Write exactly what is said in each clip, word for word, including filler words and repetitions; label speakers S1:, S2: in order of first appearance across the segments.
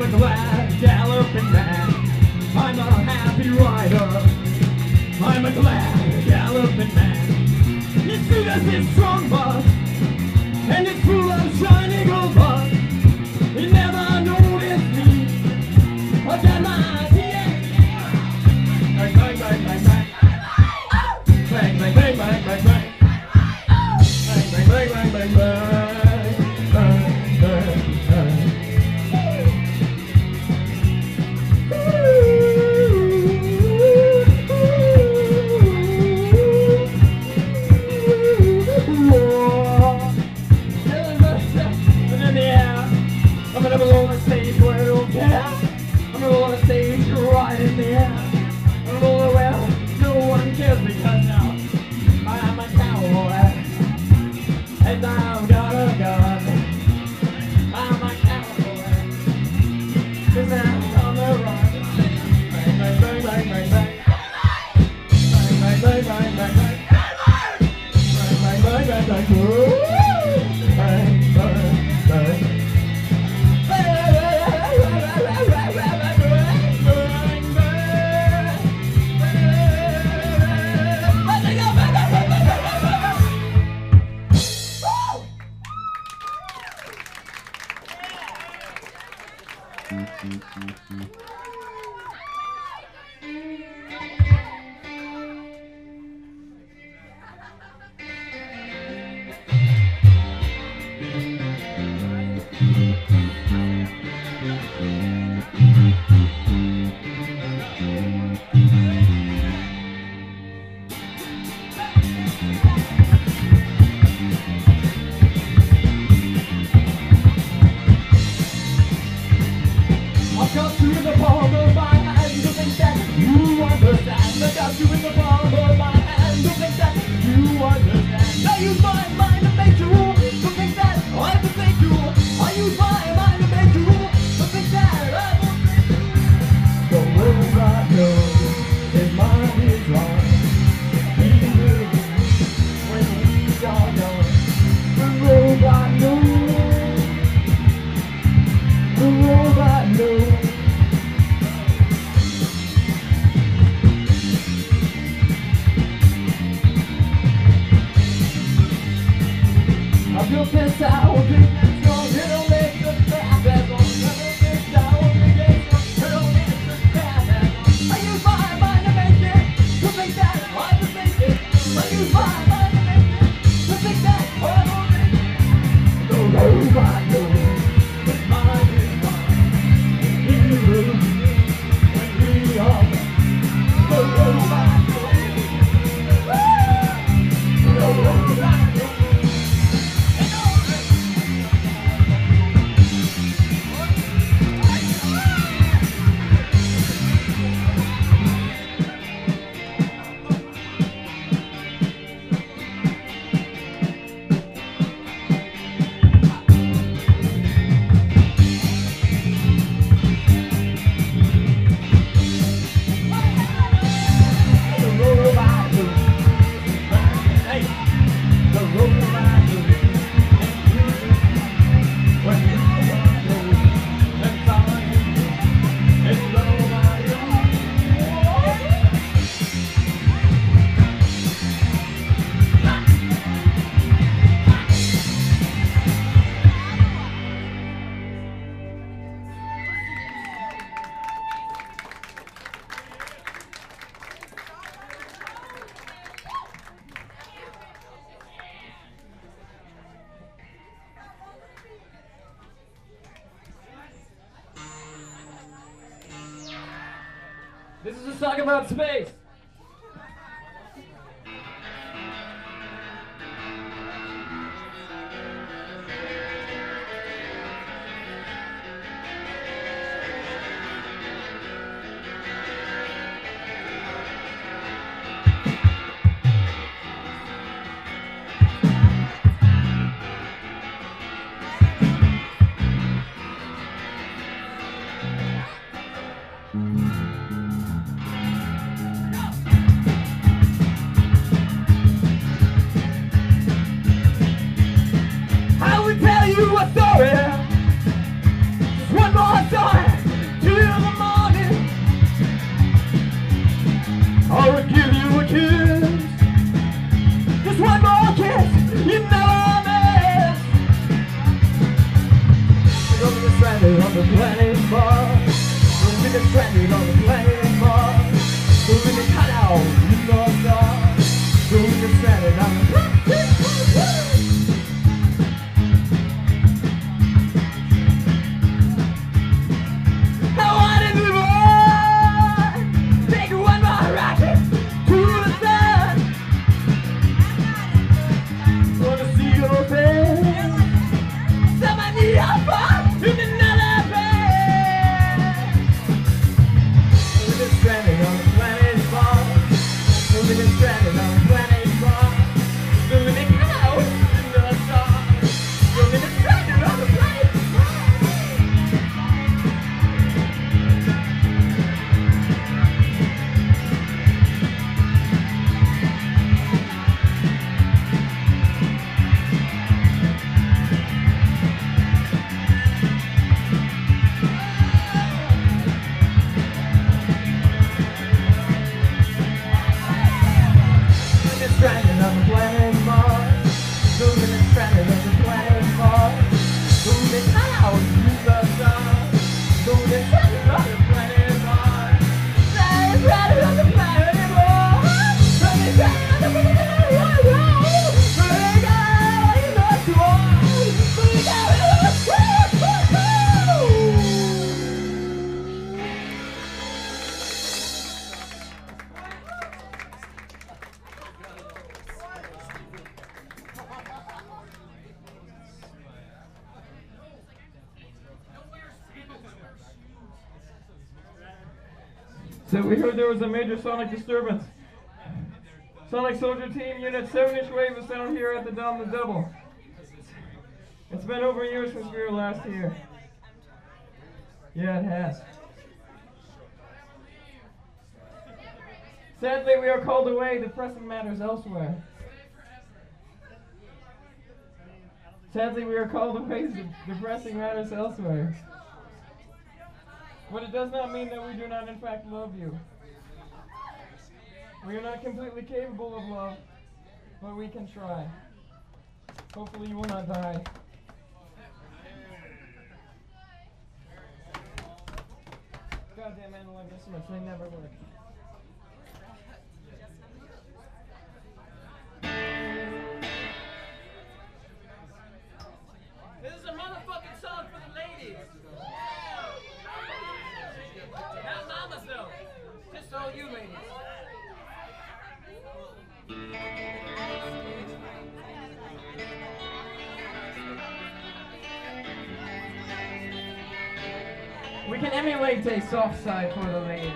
S1: a glad galloping man. I'm a happy rider. I'm a glad galloping man. It's sweet as this strong bus, and it's full of shiny gold bugs. You never noticed me. I got my D N A. Bang, bang, bang, bang, bang. Bang, bang, bang, bang, bang, bang. Bang, bang, bang, bang, bang, bang. I'm gonna go on stage where I don't care. I'm gonna go on stage right in the air. I'm gonna go where no one cares because now I am a cowboy and I've got a gun. I'm a cowboy 'cause I'm on the run. Bang, bang, bang, bang, bang, bang. Bang, bang, bang, bang, bang, bang. Bang, bang, bang, bang, bang. Bang, bang, bang. I've got you in the palm of my hand to think that you understand. I got you in the palm of my hand to think that you understand. I use my mind to make you to think that I have to thank you. I use my mind to make you to think that I will thank you. The world I know is mine is wrong. We will when we are young. The road I know, the road I know. You'll piss out, big and strong, it'll make the crap as long. You'll piss out, big and strong, it'll make the crap as long. I use my mind to make it, to think that I will make it. I use my mind to make it, to think that I will make it. The road I know, but mine is mine. You will when we are the road I know. The road I know. This is a song about space. So we heard there was a major sonic disturbance. Sonic Soldier Team Unit seven inch Wave is down here at the Dom the Double. It's been over a year since we were last here. Yeah, it has. Sadly, we are called away to pressing matters elsewhere. Sadly, we are called away to depressing matters elsewhere. But it does not mean that we do not in fact love you. We are not completely capable of love, but we can try. Hopefully you will not die. Goddamn analog instruments, they never work. This is a motherfucking song for the ladies. Not mamas though. Just all you ladies. We can emulate a soft side for the ladies.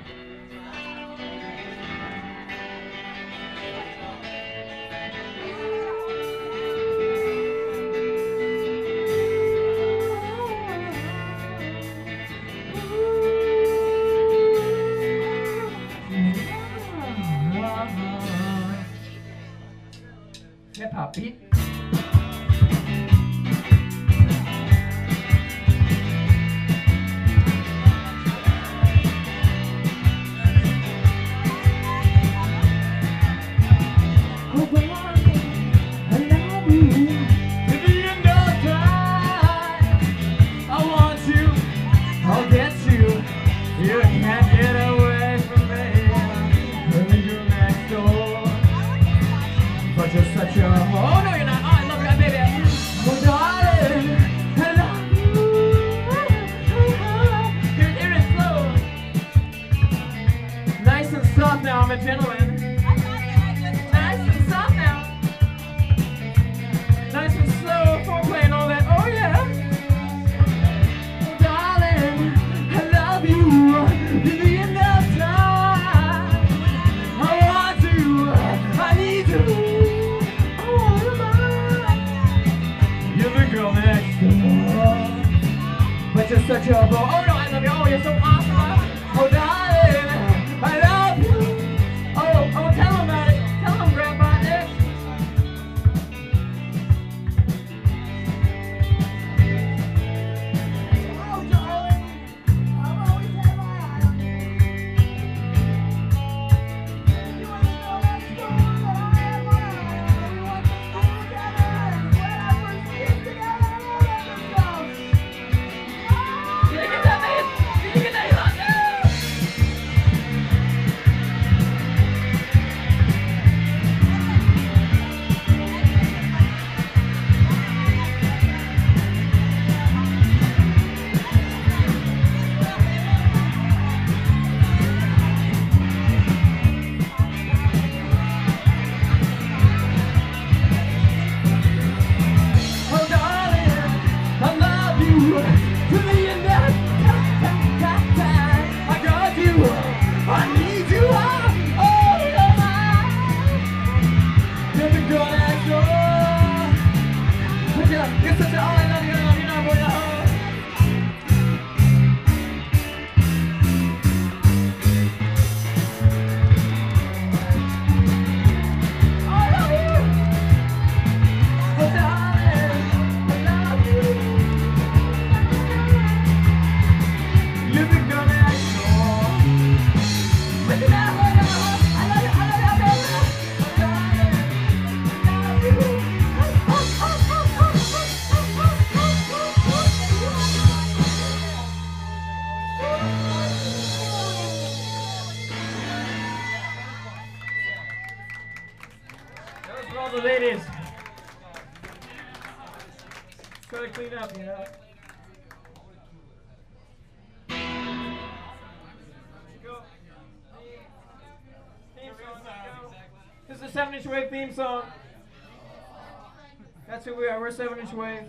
S1: Hip hop beat. Such a blow. Oh no, I love you. Oh, you're so awesome. Oh, darling, I love you. Oh, oh, tell him about it. Tell him, Grandpa Nick. Oh, darling, I've always had my eye on you. You want to know that story that I had my eye on? We went to school together, and when I first came together, I love that stuff. The ladies. Try to clean up, you know. This is a seven inch Wave theme song. That's who we are. We're seven inch Wave.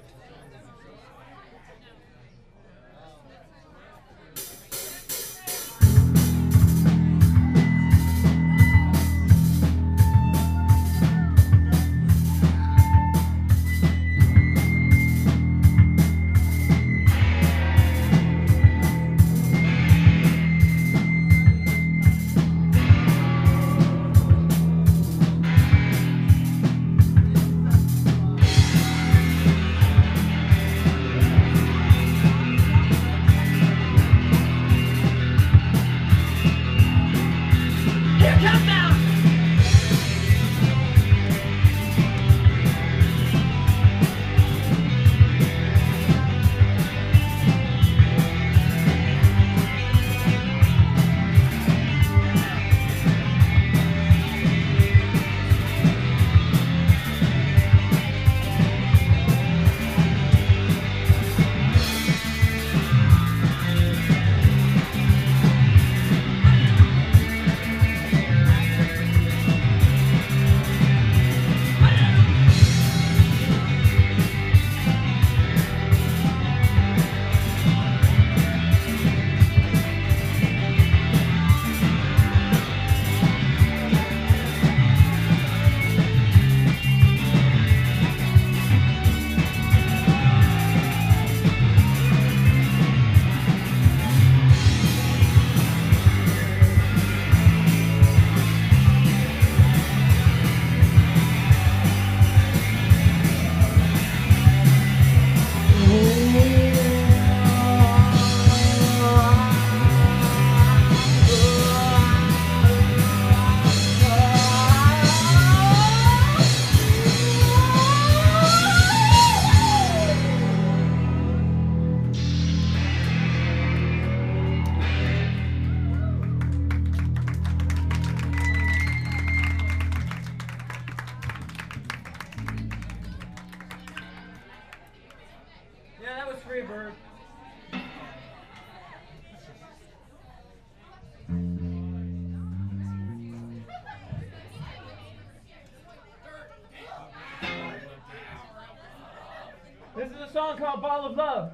S1: song called Ball of Love.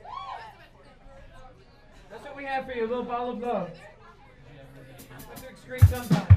S1: That's what we have for you, a little ball of love. Let's excrete sometime.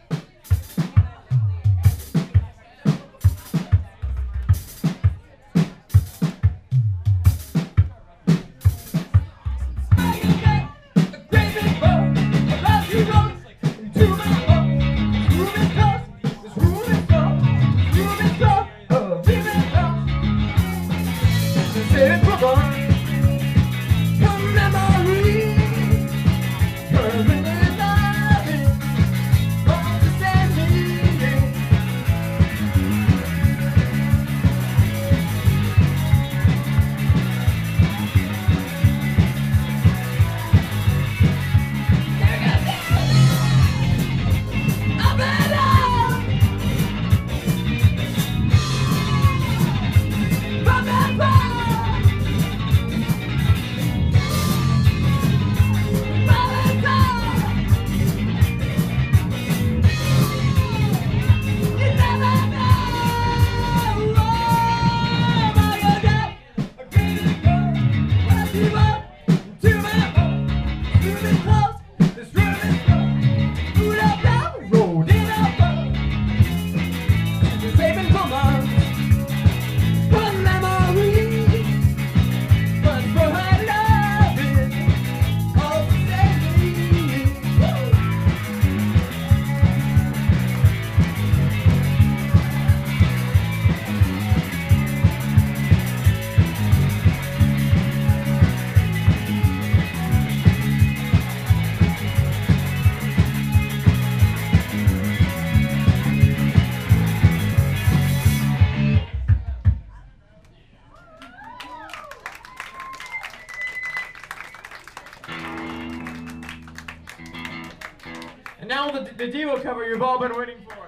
S1: And now the, the Devo cover you've all been waiting for.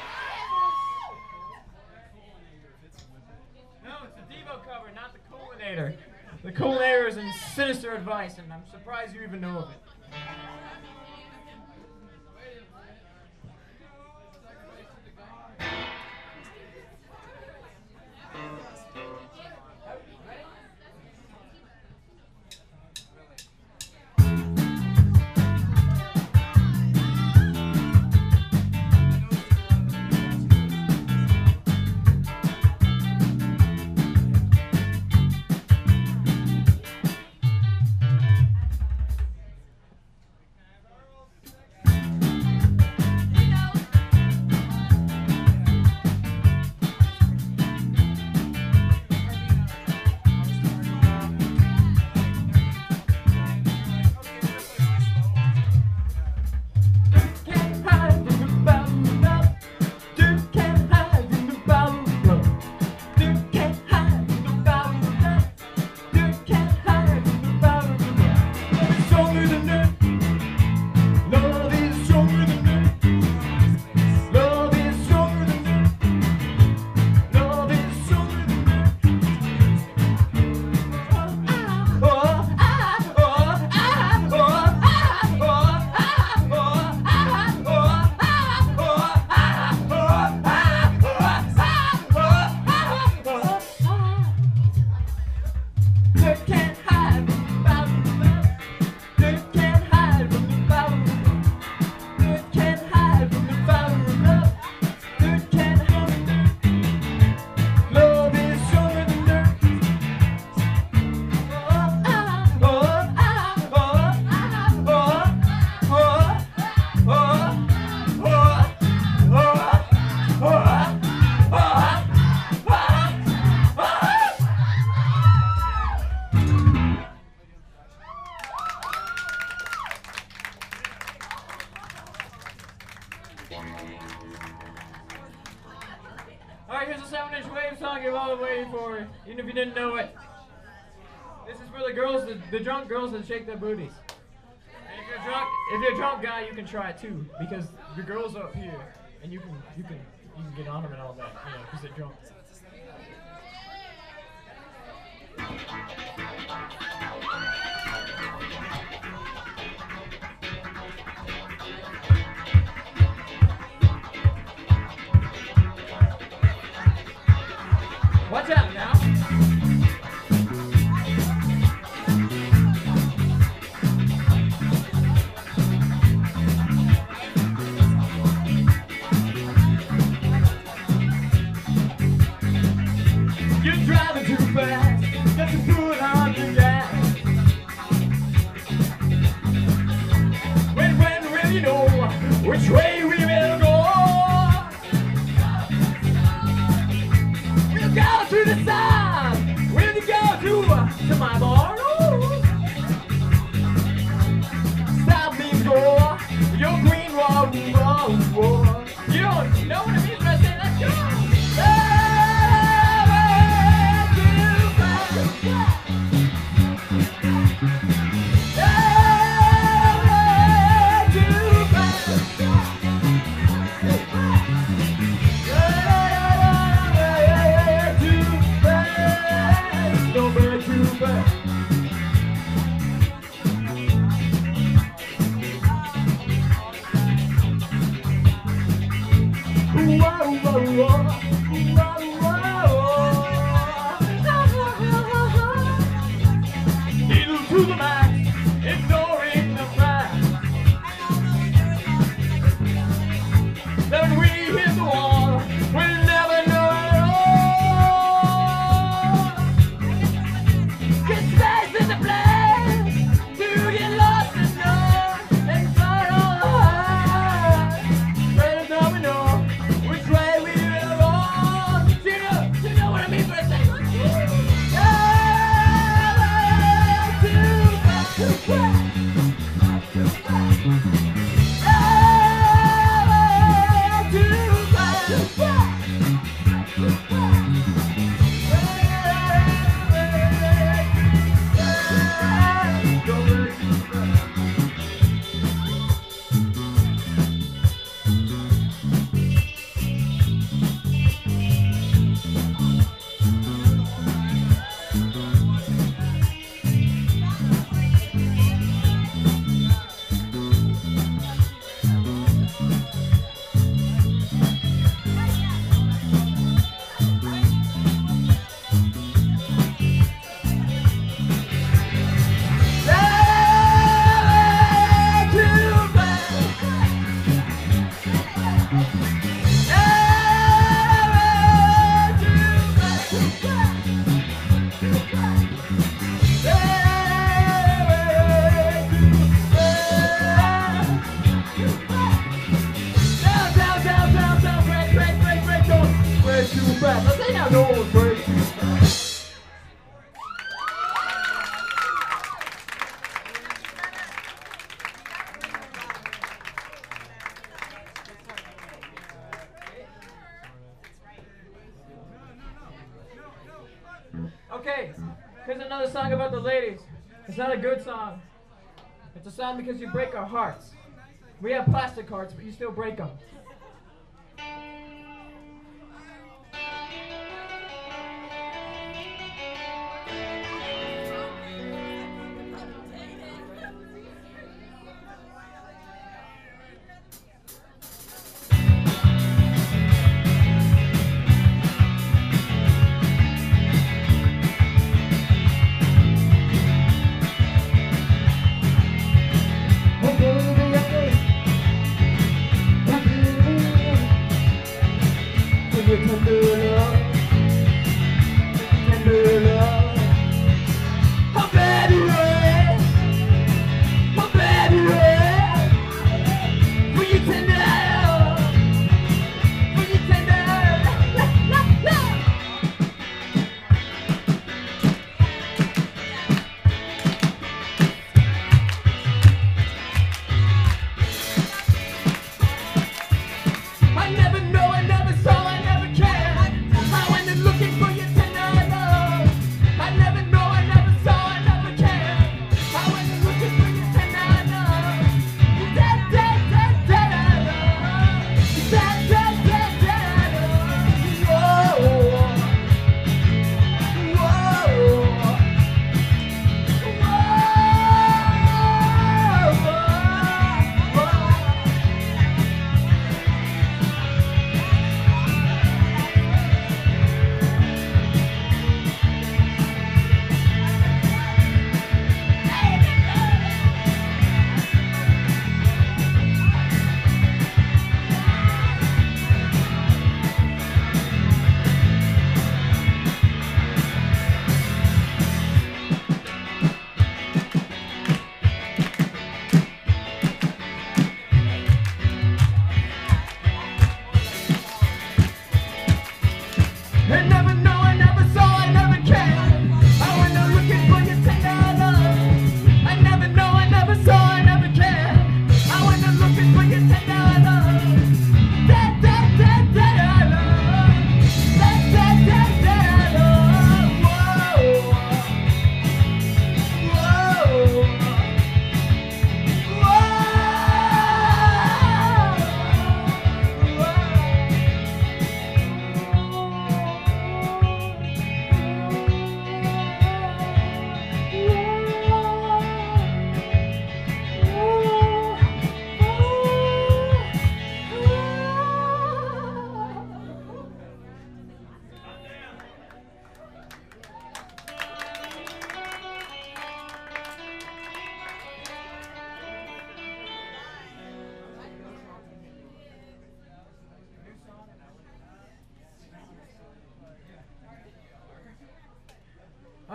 S1: No, it's the Devo cover, not the Coolinator. The Coolinator is in Sinister Advice, and I'm surprised you even know of it. Alright, here's a seven inch wave song you've all been waiting for, even if you didn't know it. This is for the girls, the, the drunk girls that shake their booties. And if you're drunk, if you're a drunk guy, you can try it too, because the girls are up here, and you can you can you can get on them and all that, you know, because they're drunk. Watch out now. to my bar. Ooh. Stop me, door. Your green wall, wall, wall. You don't know what it means when I say let's go. To the max, ignoring the facts. Then we hit the wall, we'll never know at all. Get space in the place to get lost and know and find all the high. Let us we know which way we are wrong. Do you know, do you know what I mean when I say let's say now, no one's break. Okay, here's another song about the ladies. It's not a good song. It's a song because you break our hearts. We have plastic hearts, but you still break them. I never know, I never saw, I never cared.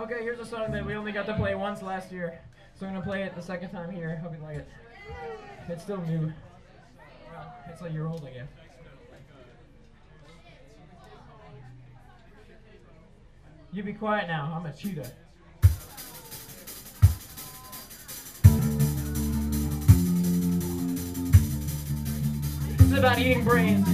S1: Okay, here's a song that we only got to play once last year, so I'm gonna play it the second time here. Hope you like it. It's still new. Well, it's a year old, I guess. You be quiet now. I'm a cheetah. This is about eating brains.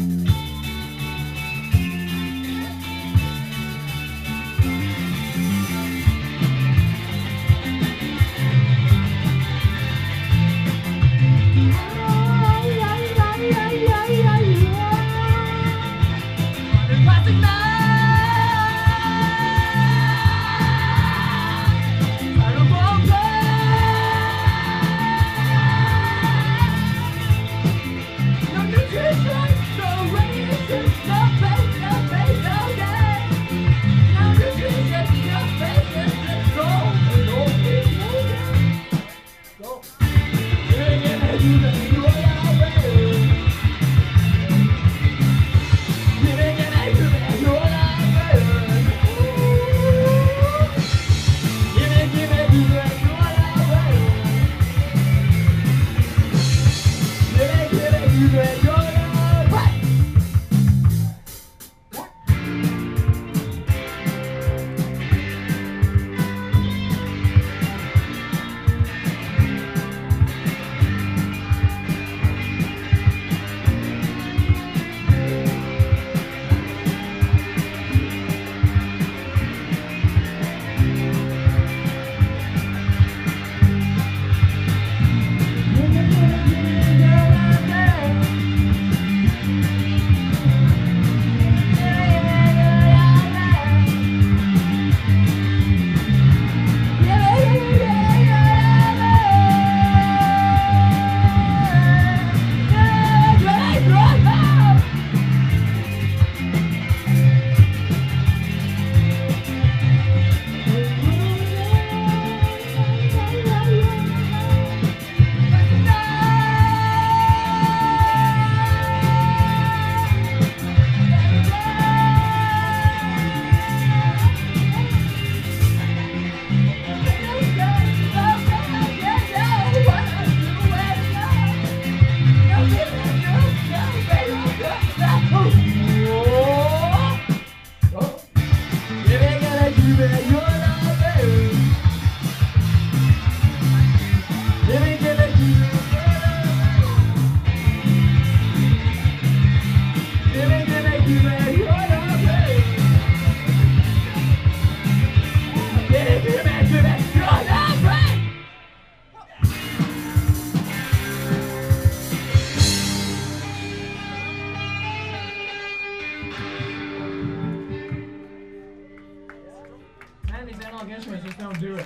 S1: Just don't do it.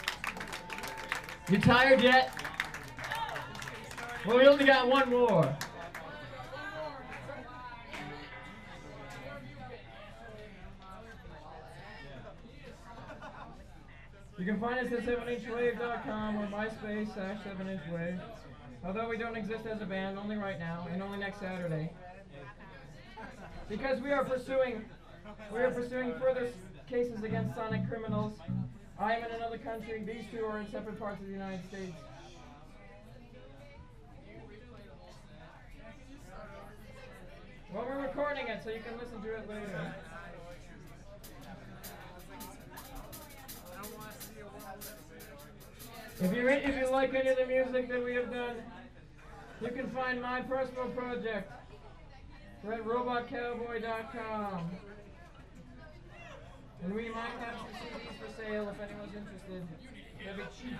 S1: You tired yet? Well, we only got one more. You can find us at seven inch wave dot com or MySpace slash seven inch wave. Although we don't exist as a band, only right now, and only next Saturday. Because we are pursuing, we are pursuing further cases against sonic criminals. I am in another country. These two are in separate parts of the United States. Well, we're recording it, so you can listen to it later. If you if you like any of the music that we have done, you can find my personal project at robot cowboy dot com. And we might have some C Ds for sale if anyone's interested. They'll be cheap.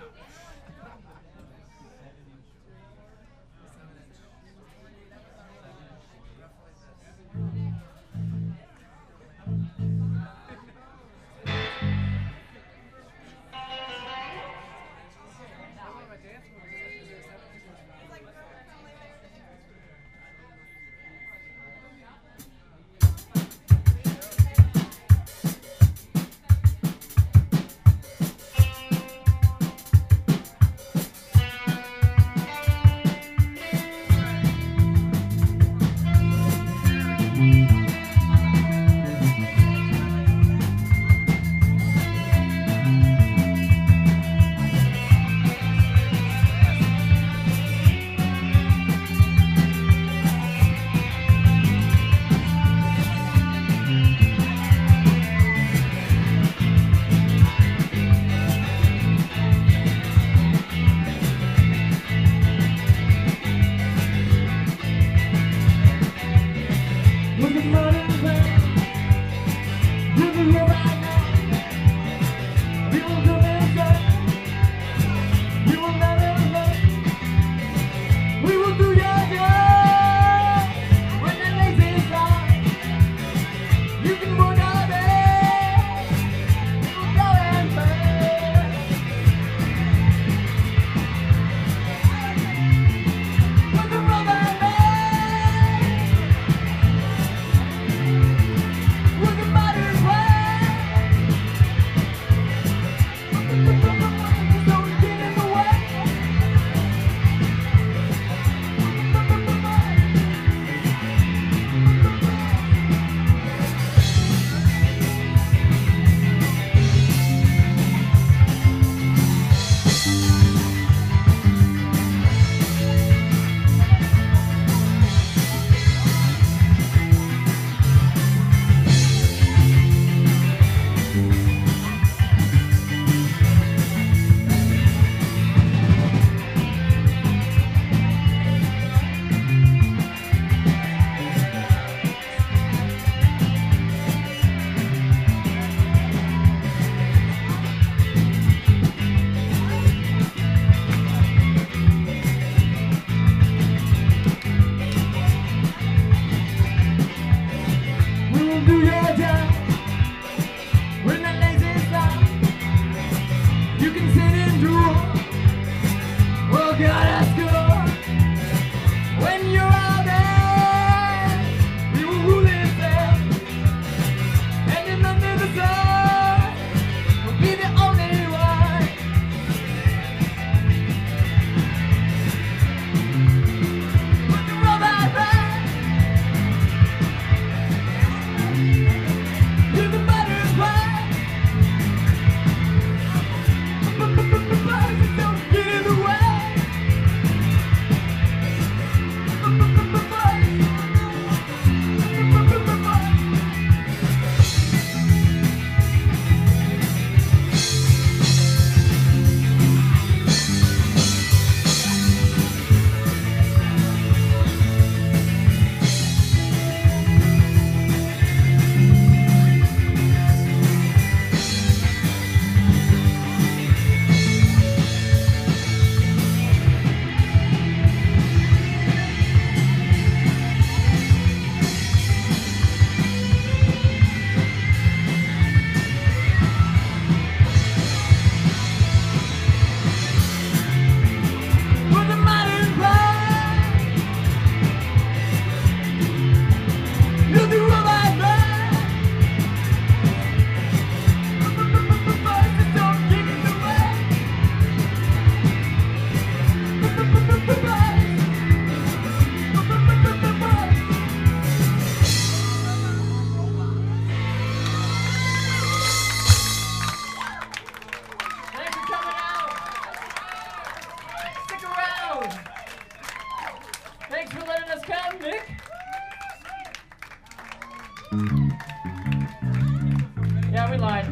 S1: Yeah, we lied.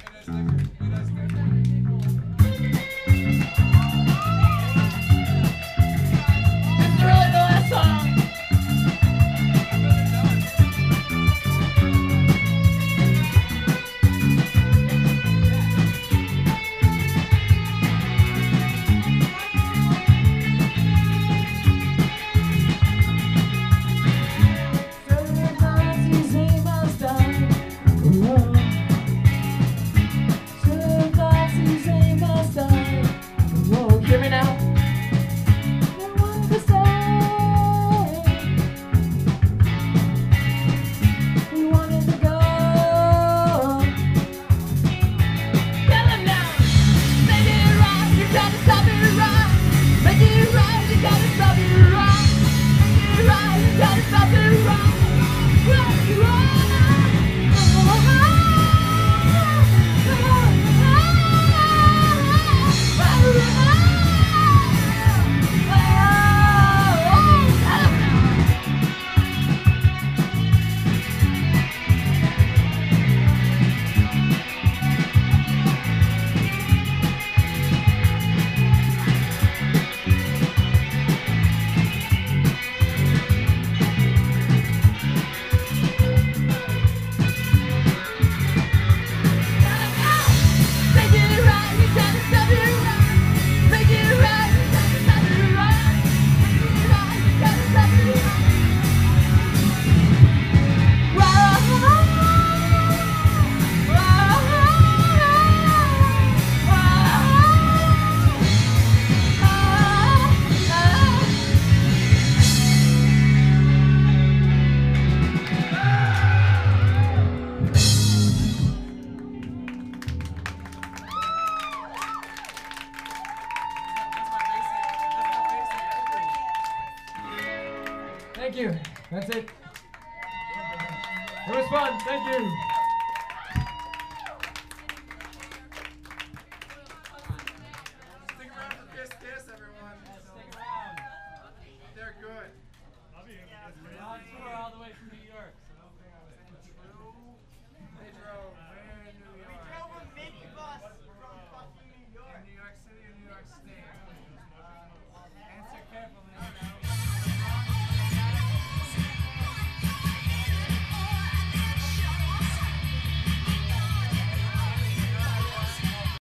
S1: This is really the last song.
S2: Same
S1: Thank you. That's it. It was fun. Thank you.